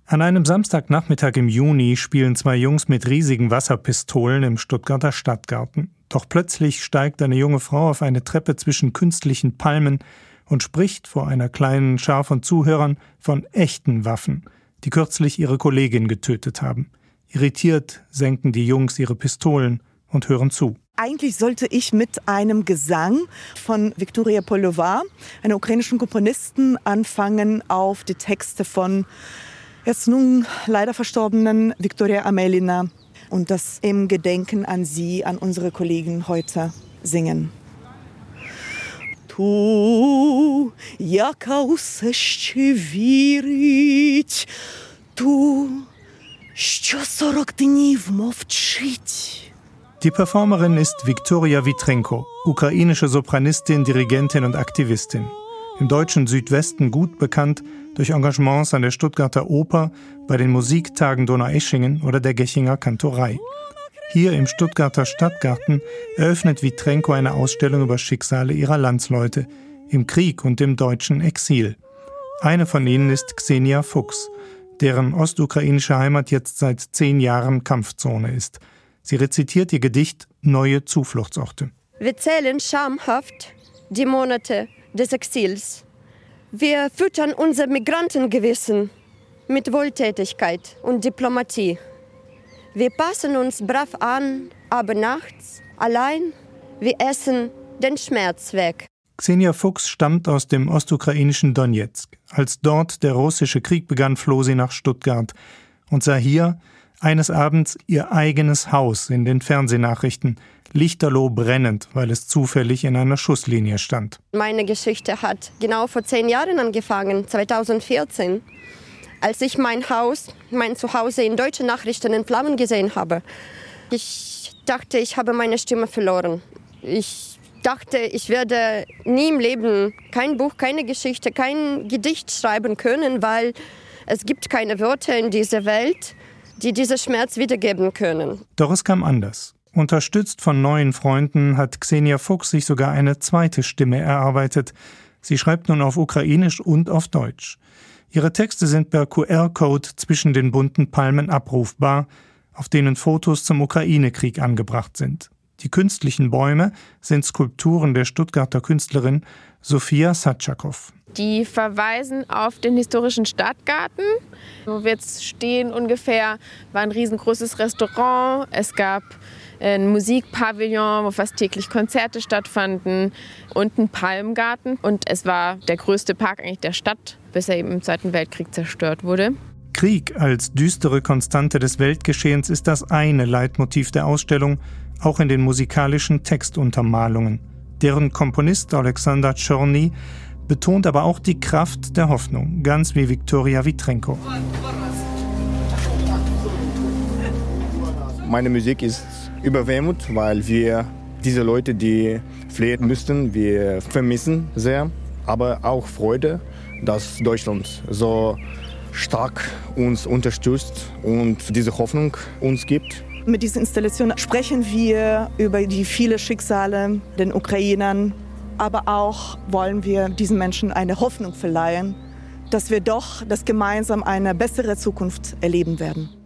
An einem Samstagnachmittag im Juni spielen zwei Jungs mit riesigen Wasserpistolen im Stuttgarter Stadtgarten. Doch plötzlich steigt eine junge Frau auf eine Treppe zwischen künstlichen Palmen und spricht vor einer kleinen Schar von Zuhörern von echten Waffen, die kürzlich ihre Kollegin getötet haben. Irritiert senken die Jungs ihre Pistolen und hören zu. Eigentlich sollte ich mit einem Gesang von Viktoria Polova, einer ukrainischen Komponistin, anfangen auf die Texte von jetzt nun leider verstorbenen Viktoria Amelina und das im Gedenken an sie, an unsere Kollegen heute singen. Ту, яка усе ще вірить, ту, що 40 днів мовчить. Die Performerin ist Viktoria Vitrenko, ukrainische Sopranistin, Dirigentin und Aktivistin. Im deutschen Südwesten gut bekannt durch Engagements an der Stuttgarter Oper, bei den Musiktagen Donaueschingen oder der Gechinger Kantorei. Hier im Stuttgarter Stadtgarten eröffnet Vitrenko eine Ausstellung über Schicksale ihrer Landsleute im Krieg und im deutschen Exil. Eine von ihnen ist Ksenia Fuchs, deren ostukrainische Heimat jetzt seit 10 Jahren Kampfzone ist. Sie rezitiert ihr Gedicht »Neue Zufluchtsorte«. Wir zählen schamhaft die Monate des Exils. Wir füttern unser Migrantengewissen mit Wohltätigkeit und Diplomatie. Wir passen uns brav an, aber nachts, allein, wir essen den Schmerz weg. Ksenia Fuchs stammt aus dem ostukrainischen Donezk. Als dort der russische Krieg begann, floh sie nach Stuttgart und sah hier eines Abends ihr eigenes Haus in den Fernsehnachrichten, lichterloh brennend, weil es zufällig in einer Schusslinie stand. Meine Geschichte hat genau vor 10 Jahren angefangen, 2014, als ich mein Zuhause in deutschen Nachrichten in Flammen gesehen habe. Ich dachte, ich habe meine Stimme verloren. Ich dachte, ich werde nie im Leben kein Buch, keine Geschichte, kein Gedicht schreiben können, weil es gibt keine Wörter in dieser Welt, die diesen Schmerz wiedergeben können. Doch es kam anders. Unterstützt von neuen Freunden hat Ksenia Fuchs sich sogar eine zweite Stimme erarbeitet. Sie schreibt nun auf Ukrainisch und auf Deutsch. Ihre Texte sind per QR-Code zwischen den bunten Palmen abrufbar, auf denen Fotos zum Ukraine-Krieg angebracht sind. Die künstlichen Bäume sind Skulpturen der Stuttgarter Künstlerin Sofia Satschakow. Die verweisen auf den historischen Stadtgarten. Wo wir jetzt stehen ungefähr, war ein riesengroßes Restaurant. Es gab ein Musikpavillon, wo fast täglich Konzerte stattfanden und einen Palmgarten. Und es war der größte Park eigentlich der Stadt, bis er eben im Zweiten Weltkrieg zerstört wurde. Krieg als düstere Konstante des Weltgeschehens ist das eine Leitmotiv der Ausstellung, auch in den musikalischen Textuntermalungen. Deren Komponist Alexander Tschorny betont aber auch die Kraft der Hoffnung, ganz wie Viktoria Vitrenko. Meine Musik ist über Wehmut, weil wir diese Leute, die fliehen müssten, wir vermissen sehr. Aber auch Freude, dass Deutschland so stark uns unterstützt und diese Hoffnung uns gibt. Mit dieser Installation sprechen wir über die vielen Schicksale den Ukrainern, aber auch wollen wir diesen Menschen eine Hoffnung verleihen, dass wir doch gemeinsam eine bessere Zukunft erleben werden.